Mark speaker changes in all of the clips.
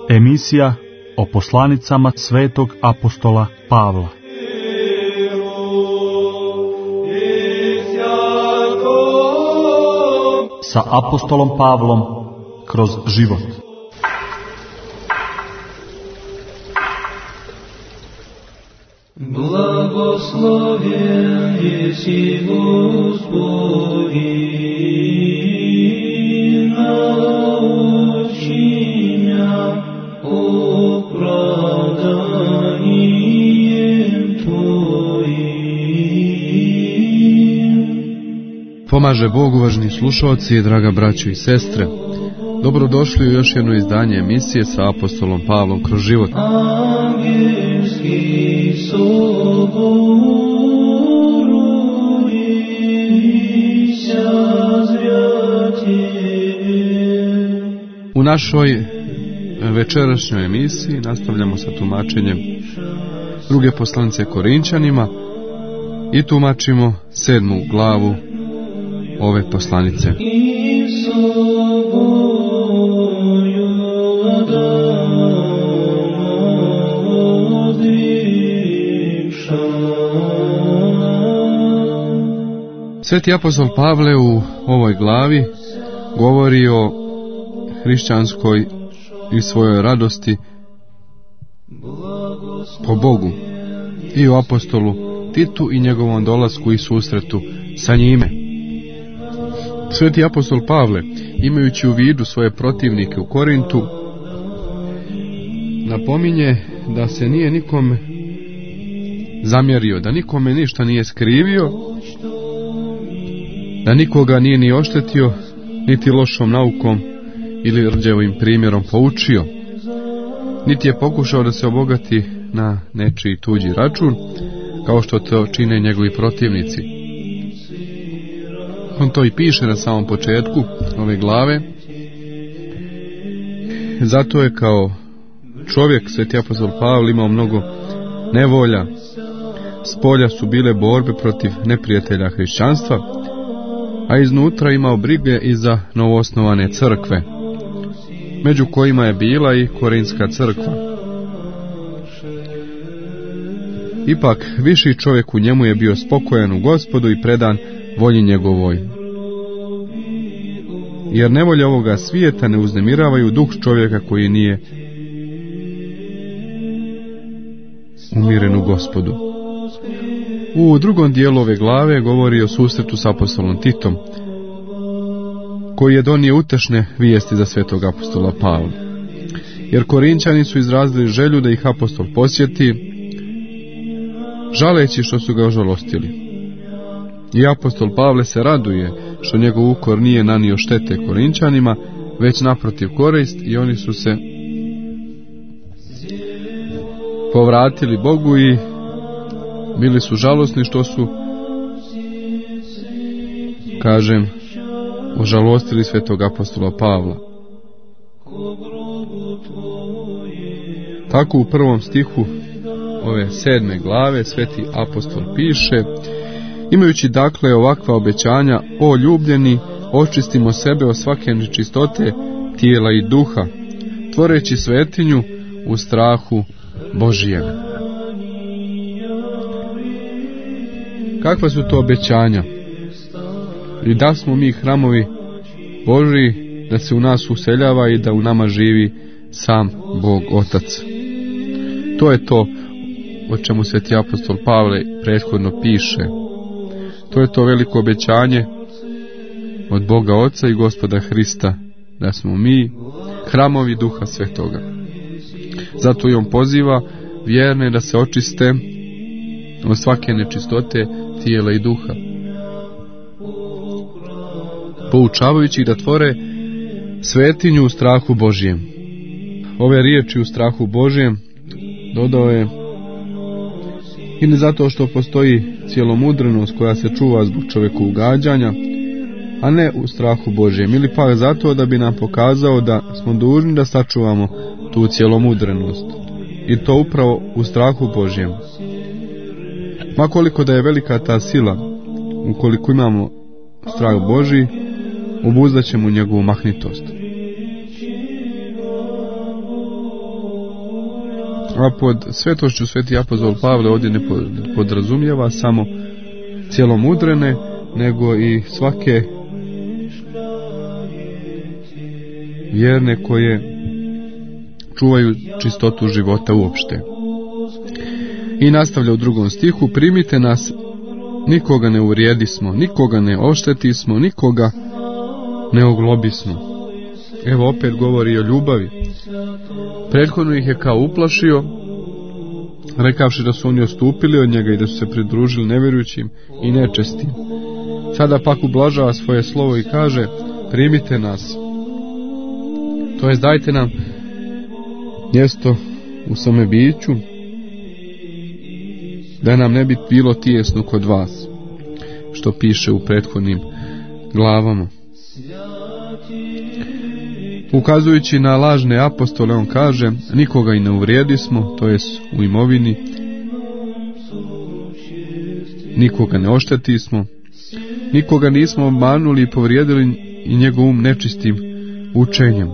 Speaker 1: Emisija o poslanicama svetog apostola Pavla. Sa apostolom Pavlom kroz život.
Speaker 2: Blagoslovljen jesi Gospodi, naučinja opravdanjem Tvojim.
Speaker 3: Pomaže Bog, uvaženi slušalci, draga braćo i sestre. Dobrodošli u još jedno izdanje emisije sa apostolom Pavlom kroz život. U našoj večerašnjoj emisiji nastavljamo sa tumačenjem druge poslanice Korinčanima i tumačimo 7. glavu ove poslanice. Sveti apostol Pavle u ovoj glavi govori o hrišćanskoj i svojoj radosti po Bogu i o apostolu Titu i njegovom dolasku i susretu sa njime. Sveti apostol Pavle, imajući u vidu svoje protivnike u Korintu, napominje da se nije nikome zamjerio, da nikome ništa nije skrivio, da nikoga nije ni oštetio, niti lošom naukom ili rđevim primjerom poučio, niti je pokušao da se obogati na nečiji tuđi račun, kao što to čine njegovi protivnici. On to i piše na samom početku ove glave. Zato je kao čovjek sveti apostol Pavle imao mnogo nevolja. Spolja su bile borbe protiv neprijatelja hrišćanstva, a iznutra imao brige i za novoosnovane crkve, među kojima je bila i Korinska crkva. Ipak viši čovjek u njemu je bio spokojan u Gospodu i predan volji njegovoj. Jer nevolje ovoga svijeta ne uznemiravaju duh čovjeka koji nije umiren u Gospodu. U drugom dijelu ove glave govori o susretu s apostolom Titom, koji je donio utešne vijesti za svetog apostola Pavla. Jer Korinčani su izrazili želju da ih apostol posjeti, žaleći što su ga ožalostili. I apostol Pavle se raduje što njegov ukor nije nanio štete Korinčanima, već naprotiv korist, i oni su se povratili Bogu i bili su žalosni što su, ožalostili svetog apostola Pavla. Tako u 1. stihu ove 7. glave sveti apostol piše: imajući dakle ovakva obećanja, o ljubljeni, očistimo sebe od svake nečistote tijela i duha, tvoreći svetinju u strahu Božijem. Kakva su to obećanja? I da smo mi hramovi Božji, da se u nas useljava i da u nama živi sam Bog Otac. To je to o čemu sveti apostol Pavle prethodno piše. To je to veliko obećanje od Boga Oca i Gospoda Hrista, da smo mi hramovi Duha Svetoga. Zato i on poziva vjerne da se očiste od svake nečistote tijela i duha, poučavajući da tvore svetinju u strahu Božijem. Ove riječi u strahu Božijem dodao je i ne zato što postoji cjelomudrenost koja se čuva zbog čovjeku ugađanja, a ne u strahu Božijem, ili pak zato da bi nam pokazao da smo dužni da sačuvamo tu cjelomudrenost, i to upravo u strahu Božijem. Ma koliko da je velika ta sila, ukoliko imamo strah Božji, obuzdat ćemo njegovu mahnitost. A pod svetošću sveti apostol Pavle ovdje ne podrazumijeva samo cjelomudrene, nego i svake vjerne koje čuvaju čistotu života uopšte. I nastavlja u 2. stihu: primite nas, nikoga ne uvrijedismo, nikoga ne oštetismo, nikoga ne oglobismo. Evo opet govori o ljubavi. Prethodno ih je kao uplašio, rekavši da su oni odstupili od njega i da su se pridružili nevjerujućim i nečestim. Sada pak ublažava svoje slovo i kaže: primite nas. To jest, dajte nam mjesto u svome biću, da nam ne bi bilo tijesno kod vas, što piše u prethodnim glavama. Ukazujući na lažne apostole, on kaže: nikoga i ne uvrijedismo, to jest u imovini, nikoga ne oštetismo, nikoga nismo obmanuli i povrijedili i njegov um nečistim učenjem.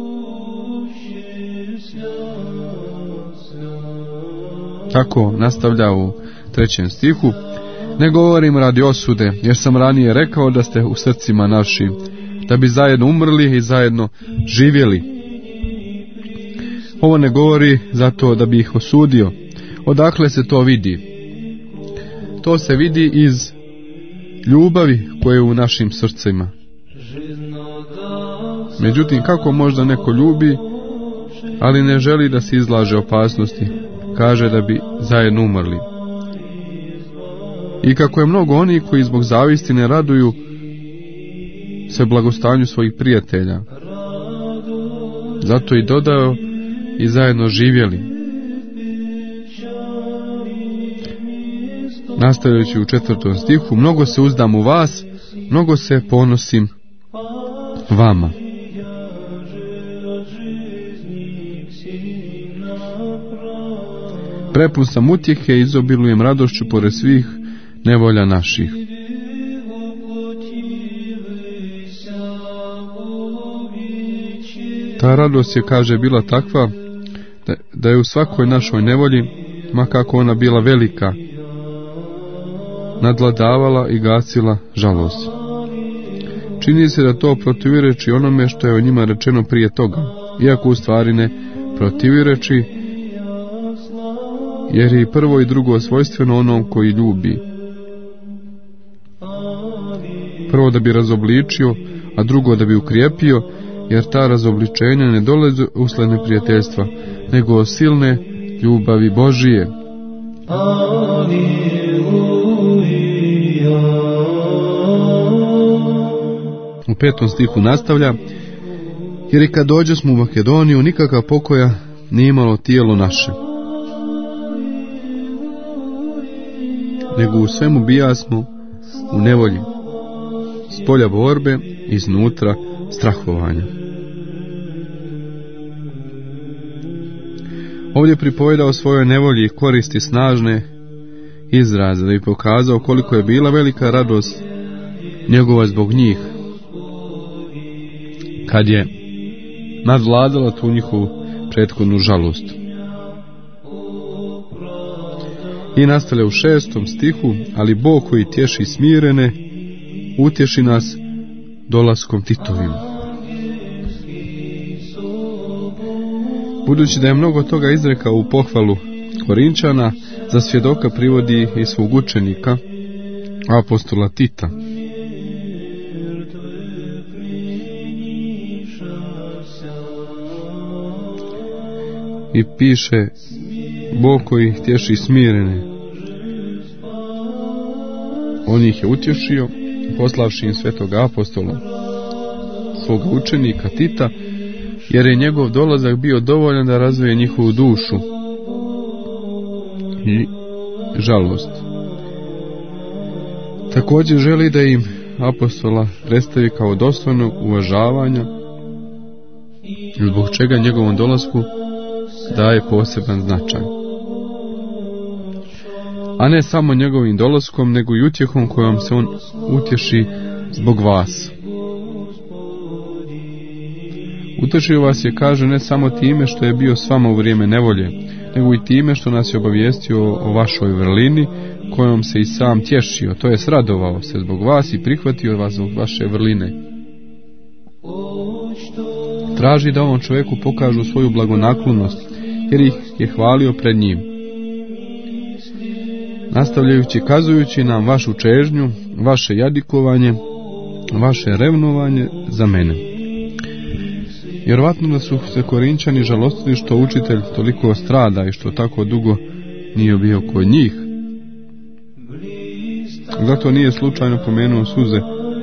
Speaker 3: Tako nastavlja u 3. stihu: ne govorim radi osude, jer sam ranije rekao da ste u srcima našim, da bi zajedno umrli i zajedno živjeli. Ovo ne govori zato da bi ih osudio. Odakle se to vidi? To se vidi iz ljubavi koje je u našim srcima. Međutim, kako možda neko ljubi, ali ne želi da se izlaže opasnosti? Kaže da bi zajedno umrli. I kako je mnogo onih koji zbog zavisti ne raduju se blagostanju svojih prijatelja, zato i dodao i zajedno živjeli. Nastavljajući u 4. stihu: mnogo se uzdam u vas, mnogo se ponosim vama. Prepun sam utjehe i izobilujem radošću pored svih nevolja naših. Ta radost je, kaže, bila takva da je u svakoj našoj nevolji, ma kako ona bila velika, nadvladavala i gasila žalost. Čini se da to protivreči onome što je o njima rečeno prije toga, iako u stvari ne protivreči, jer je i prvo i drugo svojstveno onom koji ljubi. Prvo da bi razobličio, a drugo da bi ukrijepio, jer ta razobličenja ne dolaze usled neprijateljstva, nego od silne ljubavi Božije. U 5. stihu nastavlja: jer i kad dođe smo u Makedoniju, nikakav pokoja nije imalo tijelo naše, nego u svemu bijasmo u nevolji, s polja borbe, iznutra strahovanja. Ovdje pripovjeda o svojoj nevolji i koristi snažne izraze, da bi pokazao koliko je bila velika radost njegova zbog njih, kad je nadvladala tu njihovu prethodnu žalost. I nastavlja u 6. stihu: ali Bog koji tješi smirene, utješi nas dolaskom Titovim. Budući da je mnogo toga izrekao u pohvalu Korinčana, za svjedoka privodi i svog učenika, apostola Tita. I piše: Bog koji tješi smirene, on ih je utješio, poslavši im svetog apostola, svoga učenika Tita, jer je njegov dolazak bio dovoljan da razvije njihovu dušu i žalost. Također želi da im apostola predstavi kao dostojnog uvažavanja, zbog čega njegovom dolasku daje poseban značaj. A ne samo njegovim dolaskom, nego i utjehom kojom se on utješi zbog vas. Utješio vas je, kaže, ne samo time što je bio s vama u vrijeme nevolje, nego i time što nas je obavijestio o vašoj vrlini, kojom se i sam tješio, to jest radovao se zbog vas i prihvatio vas zbog vaše vrline. Traži da ovom čovjeku pokažu svoju blagonaklonost, jer ih je hvalio pred njim, nastavljajući kazujući nam vašu čežnju, vaše jadikovanje, vaše revnovanje za mene. Vjerovatno da su se Korinčani žalostili što učitelj toliko strada i što tako dugo nije bio kod njih. Zato nije slučajno pomenuo suze,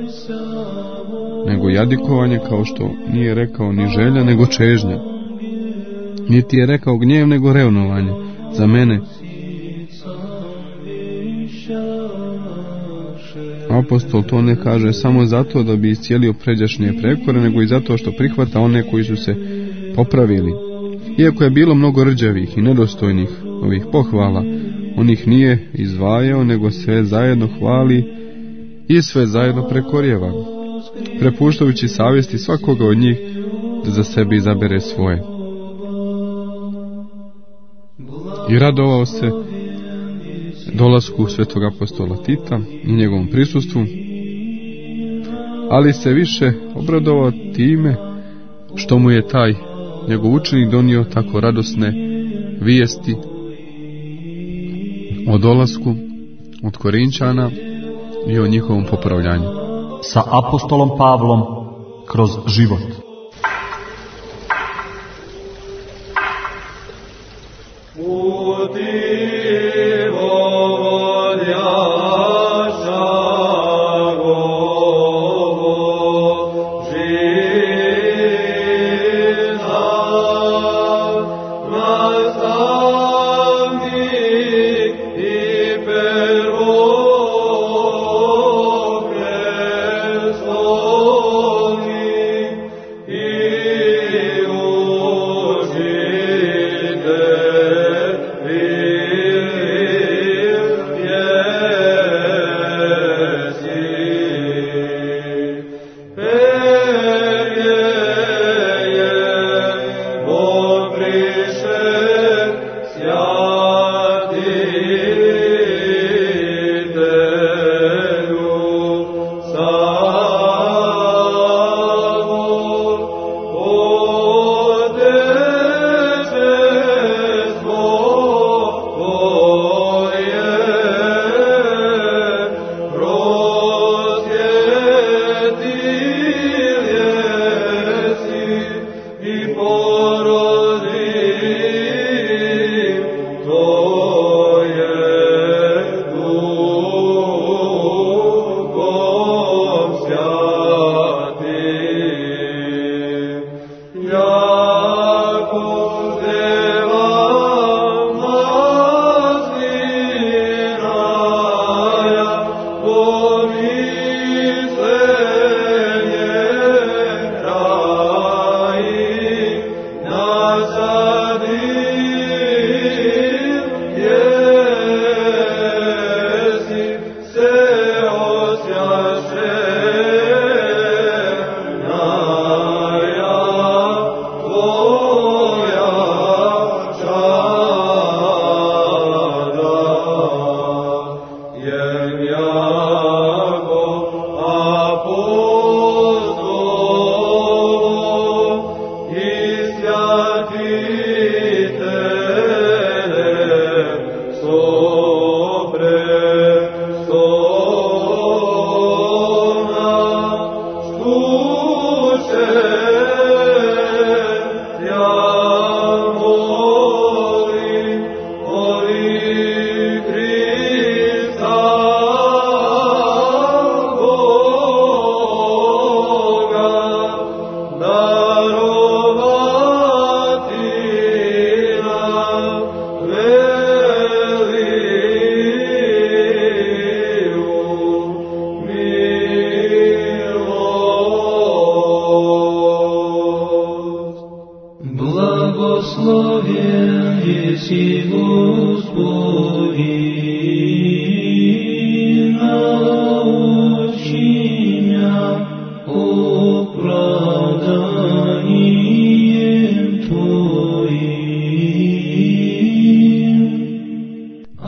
Speaker 3: nego jadikovanje, kao što nije rekao ni želja, nego čežnja. Niti je rekao gnjev, nego revnovanje za mene. Apostol to ne kaže samo zato da bi iscijelio pređašnje prekore, nego i zato što prihvata one koji su se popravili. Iako je bilo mnogo rđavih i nedostojnih ovih pohvala, on ih nije izdvajao, nego sve zajedno hvali i sve zajedno prekorjeva, prepuštajući savjesti svakoga od njih da za sebe izabere svoje. I radovao se dolasku svetog apostola Tita i njegovom prisustvu, ali se više obradovao time što mu je taj njegov učenik donio tako radosne vijesti o dolasku od Korinčana i o njihovom popravljanju.
Speaker 1: Sa apostolom Pavlom kroz život.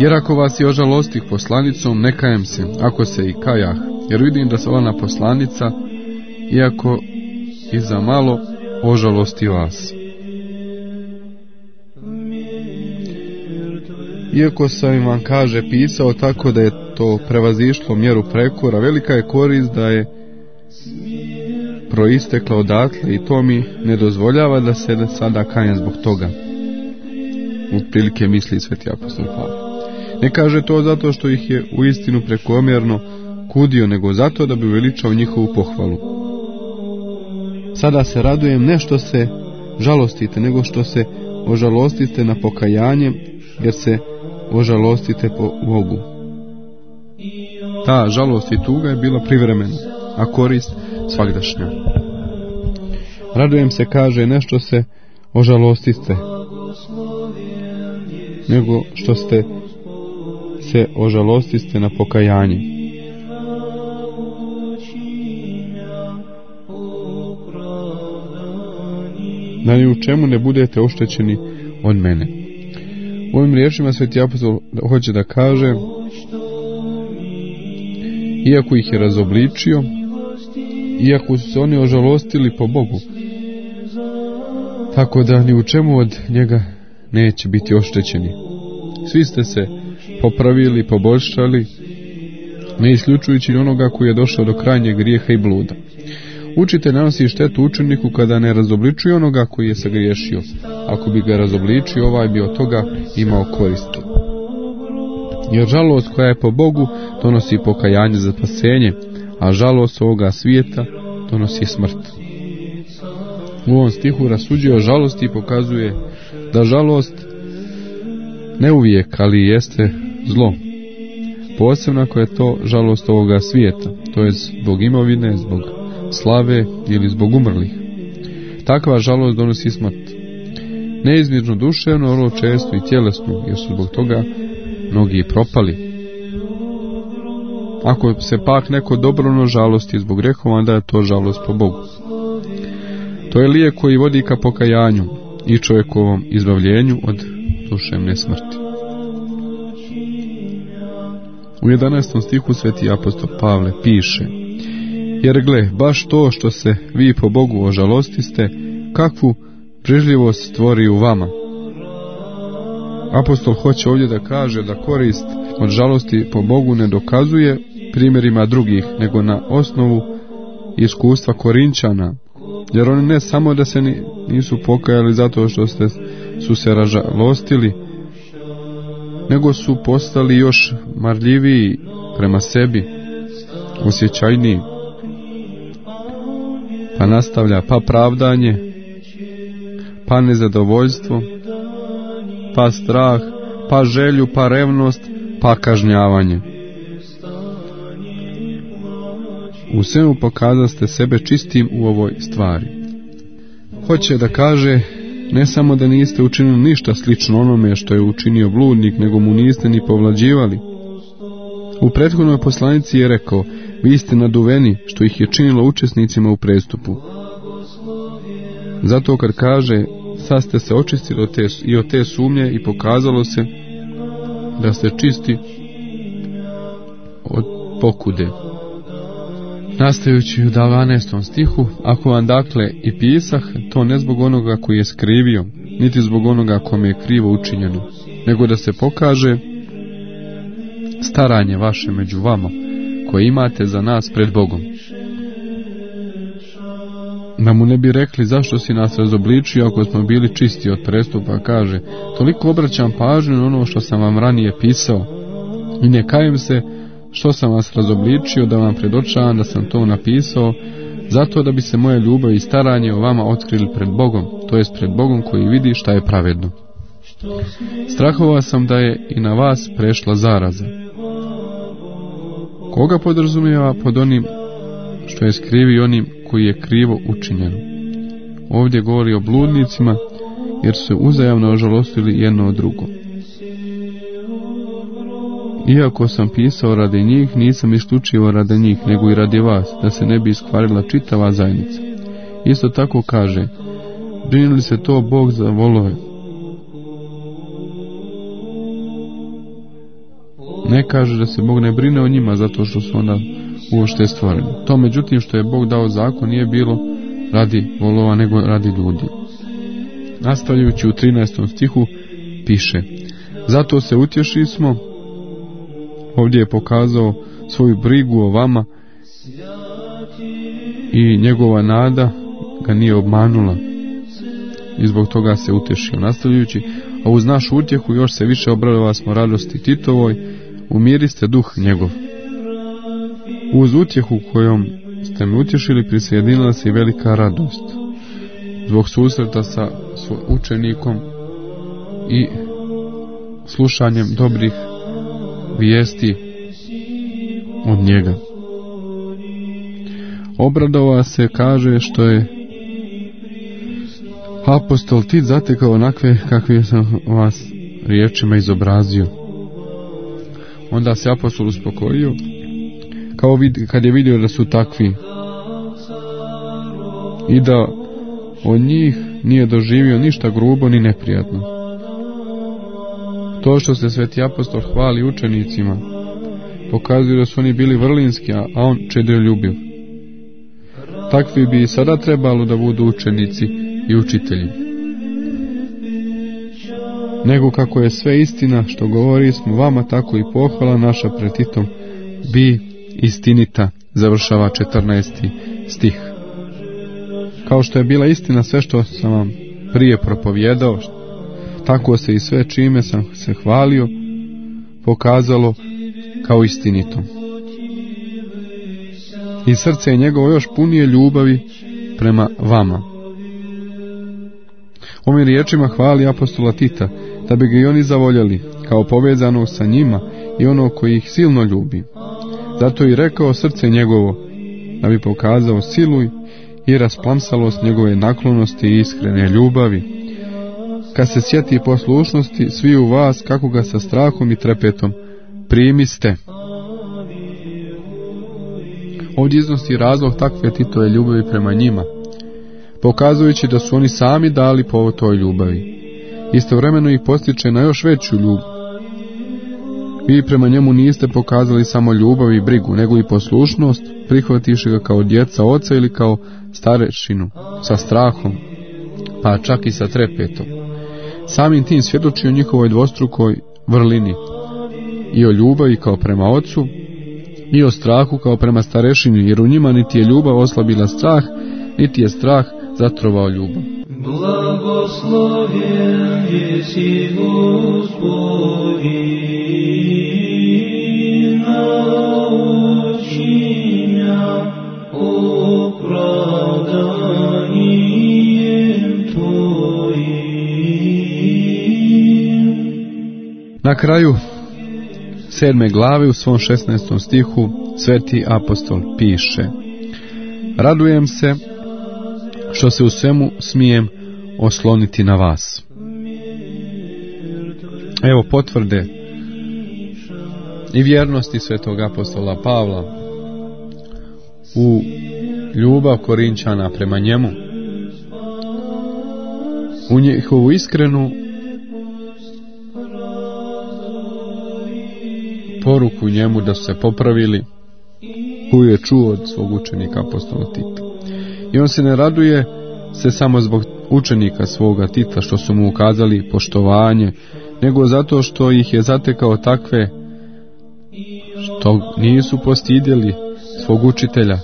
Speaker 3: Jer ako vas je ožalostih poslanicom, ne kajem se, ako se i kajah, jer vidim da se ona poslanica, iako i za malo ožalosti vas. Iako sam vam, kaže, pisao tako da je to prevazišlo mjeru prekora, velika je korist da je proistekla odatle i to mi ne dozvoljava da se sada kajem zbog toga. Otprilike misli sveti apostol Pavle. Ne kaže to zato što ih je uistinu prekomjerno kudio, nego zato da bi uveličao njihovu pohvalu. Sada se radujem ne što se žalostite, nego što se ožalostite na pokajanje, jer se ožalostite po Bogu. Ta žalost i tuga je bila privremena, a korist svagdašnja. Radujem se, kaže, ne što se ožalostite, nego što ste se ožalostiste na pokajanje. Da ni u čemu ne budete oštećeni od mene. Ovim riječima sveti apostol hoće da kaže, iako ih je razobličio, iako su se oni ožalostili po Bogu, tako da ni u čemu od njega neće biti oštećeni. Svi ste se popravili, poboljšali, ne isključujući onoga koji je došao do krajnjeg grijeha i bluda. Učitelj nanosi štetu učeniku kada ne razobličuje onoga koji je sagriješio. Ako bi ga razobličio, ovaj bi od toga imao koristi. Jer žalost koja je po Bogu donosi pokajanje za spasenje, a žalost ovoga svijeta donosi smrt. U ovom stihu rasuđuje o žalosti i pokazuje da žalost ne uvijek, ali jeste zlo. Posebno ako je to žalost ovoga svijeta, to je zbog imovine, zbog slave ili zbog umrlih. Takva žalost donosi smrt. Neizmjerno duševno, vrlo često i tjelesno, jer su zbog toga mnogi propali. Ako se pak neko dobrovoljno žalosti zbog grehova, onda je to žalost po Bogu. To je lijek koji vodi ka pokajanju i čovjekovom izbavljenju od duševne smrti. U 11. stihu sveti apostol Pavle piše: jer gle, baš to što se vi po Bogu ožalostiste, kakvu brižljivost stvori u vama. Apostol hoće ovdje da kaže da korist od žalosti po Bogu ne dokazuje primjerima drugih, nego na osnovu iskustva Korinčana, jer oni ne samo da se nisu pokajali zato što su se ražalostili, nego su postali još marljiviji prema sebi, osjećajniji. Pa nastavlja, pa pravdanje, pa nezadovoljstvo, pa strah, pa želju, pa revnost, pa kažnjavanje. U svemu pokazaste sebe čistim u ovoj stvari. Hoće da kaže, ne samo da niste učinili ništa slično onome što je učinio bludnik, nego mu niste ni povlađivali. U prethodnoj poslanici je rekao, vi ste naduveni, što ih je činilo učesnicima u prestupu. Zato kad kaže, sad ste se očistili od te sumnje i pokazalo se da ste čisti od pokude. Nastajući u 12. stihu, ako vam dakle i pisah, to ne zbog onoga koji je skrivio, niti zbog onoga kome je krivo učinjeno, nego da se pokaže staranje vaše među vama, koje imate za nas pred Bogom. Da mu ne bi rekli zašto si nas razobličio ako smo bili čisti od prestupa, kaže, toliko obraćam pažnju na ono što sam vam ranije pisao i ne kajem se što sam vas razobličio da vam predočavam da sam to napisao, zato da bi se moje ljubav i staranje o vama otkrili pred Bogom, to jest pred Bogom koji vidi šta je pravedno. Strahovao sam da je i na vas prešla zaraza. Koga podrazumijeva pod onim što je skrivi onim koji je krivo učinjeno? Ovdje govori o bludnicima, jer su se uzajamno ožalostili jedno od drugo. Iako sam pisao radi njih, nisam isključivo radi njih, nego i radi vas, da se ne bi iskvarila čitava zajednica. Isto tako kaže, brini li se to Bog za volove? Ne kaže da se Bog ne brine o njima zato što su onda uopšte stvoreni. To međutim što je Bog dao zakon nije bilo radi volova nego radi ljudi. Nastavljajući u 13. stihu piše: zato se utješismo, ovdje je pokazao svoju brigu o vama i njegova nada ga nije obmanula i zbog toga se utješio. Nastavljajući, a uz našu utjehu još se više obradovali smo radosti Titovoj, umiriste duh njegov. Uz utjehu kojom ste me utješili prisjedinila se i velika radost zbog susreta sa učenikom i slušanjem dobrih vijesti od njega. Obradova se, kaže, što je apostol Tit zatekao onakve kakve sam vas riječima izobrazio. Onda se apostol uspokojio kad je vidio da su takvi i da od njih nije doživio ništa grubo ni neprijatno. To što se sveti apostol hvali učenicima pokazuje da su oni bili vrlinski, a on čedomljubiv. Takvi bi i sada trebalo da budu učenici i učitelji. Nego kako je sve istina što govori smo vama, tako i pohvala naša pred Titom bi istinita, završava 14. stih. Kao što je bila istina sve što sam vam prije propovjedao, tako se i sve čime sam se hvalio pokazalo kao istinito. I srce je njegovo još punije ljubavi prema vama. Ovim riječima hvali apostola Tita, da bi ga i oni zavoljeli, kao povezanog sa njima i ono koji ih silno ljubi. Zato i rekao srce njegovo, da bi pokazao silu i rasplamsalost njegove naklonosti i iskrene ljubavi. Kad se sjeti poslušnosti svi u vas, kako ga sa strahom i trepetom primiste. Ovdje iznosi razlog takve Titove ljubavi prema njima, pokazujući da su oni sami dali povod toj ljubavi. Istovremeno ih postiče na još veću ljubav. Vi prema njemu niste pokazali samo ljubav i brigu, nego i poslušnost, prihvativši ga kao djeca oca ili kao starešinu, sa strahom, pa čak i sa trepetom. Samim tim svjedoči o njihovoj dvostrukoj vrlini, i o ljubavi kao prema ocu, i o strahu kao prema starešini, jer u njima niti je ljubav oslabila strah, niti je strah zatrovao ljubav.
Speaker 2: Blagoslovljen jesi Gospodi, nauči mja opravdanjem Tvojim.
Speaker 3: Na kraju 7. glave u svom 16. stihu sveti apostol piše: radujem se što se u svemu smijem osloniti na vas. Evo potvrde i vjernosti svetog apostola Pavla u ljubav Korinčana prema njemu, u njihovu iskrenu poruku njemu da su se popravili, koju je čuo od svog učenika apostola Tita. I on se ne raduje se samo zbog učenika svoga Tita što su mu ukazali poštovanje, nego zato što ih je zatekao takve što nisu postidjeli svog učitelja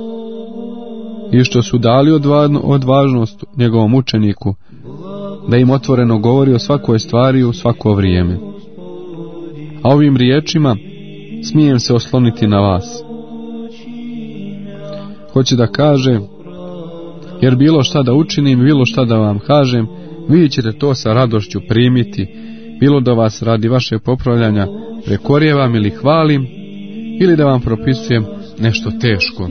Speaker 3: i što su dali odvažnost njegovom učeniku da im otvoreno govori o svakoj stvari u svako vrijeme. A ovim riječima smijem se osloniti na vas. Hoće da kaže, jer bilo šta da učinim, bilo šta da vam kažem, vi ćete to sa radošću primiti, bilo da vas radi vaše popravljanja prekorjevam ili hvalim, ili da vam propisujem nešto teško.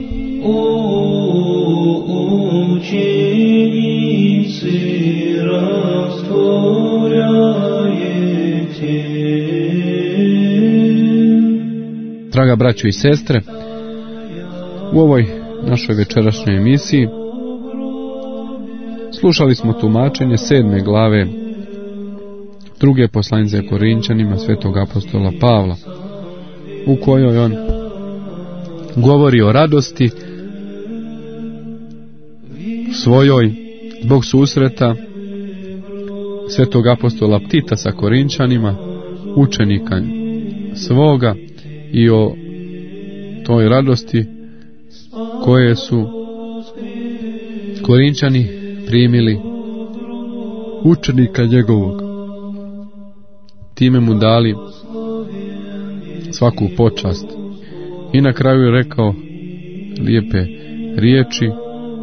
Speaker 3: Draga braćo i sestre, u ovoj našoj večerašnjoj emisiji slušali smo tumačenje 7. glave 2. poslanice Korinčanima svetog apostola Pavla. u kojoj on govori o radosti svojoj zbog susreta svetog apostola Tita sa Korinčanima, učenika svoga, i o toj radosti koje su Korinčani primili učenika njegovog. Time mu dali svaku počast. I na kraju je rekao lijepe riječi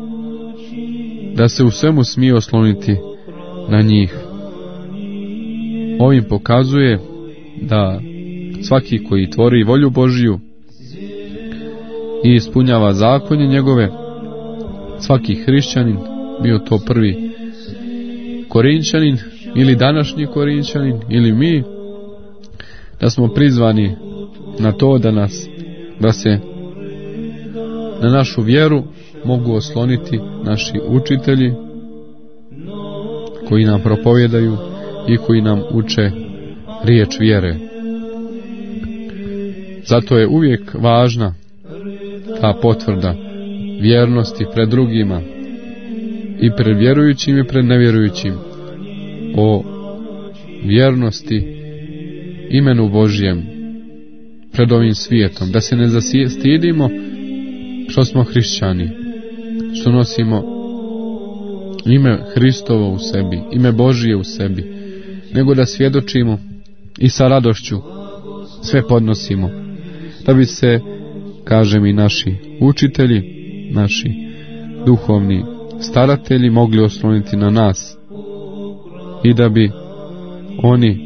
Speaker 3: da se u svemu smije osloniti na njih. Ovim pokazuje da svaki koji tvori volju Božiju i ispunjava zakonje njegove, svaki hrišćanin, bio to prvi Korinčanin ili današnji Korinčanin ili mi, da smo prizvani na to da se na našu vjeru mogu osloniti naši učitelji koji nam propovijedaju i koji nam uče riječ vjere. Zato je uvijek važna ta potvrda vjernosti pred drugima, i pred vjerujućim i pred nevjerujućim, o vjernosti imenu Božjem pred ovim svijetom, da se ne zastidimo što smo hrišćani, što nosimo ime Hristovo u sebi, ime Božije u sebi, nego da svjedočimo i sa radošću sve podnosimo, da bi se, kažem, i naši učitelji, naši duhovni staratelji mogli osloniti na nas i da bi oni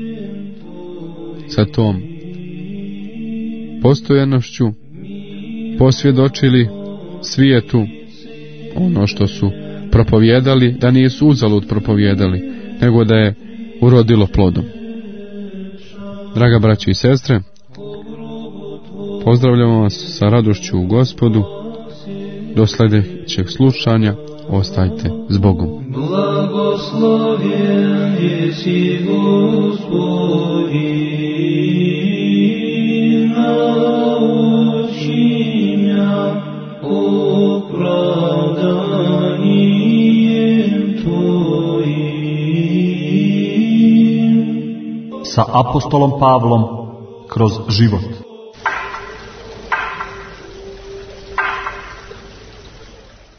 Speaker 3: sa tom postojanošću posvjedočili svijetu ono što su propovijedali, da nisu uzalud propovijedali, nego da je urodilo plodom. Draga braćo i sestre, pozdravljamo vas sa radošću u Gospodu. Do sljedećeg slušanja ostajte s Bogom.
Speaker 2: Blagoslovljen jesi Gospodi, nauči mja opravdanjem Tvojim.
Speaker 1: Sa apostolom Pavlom kroz život.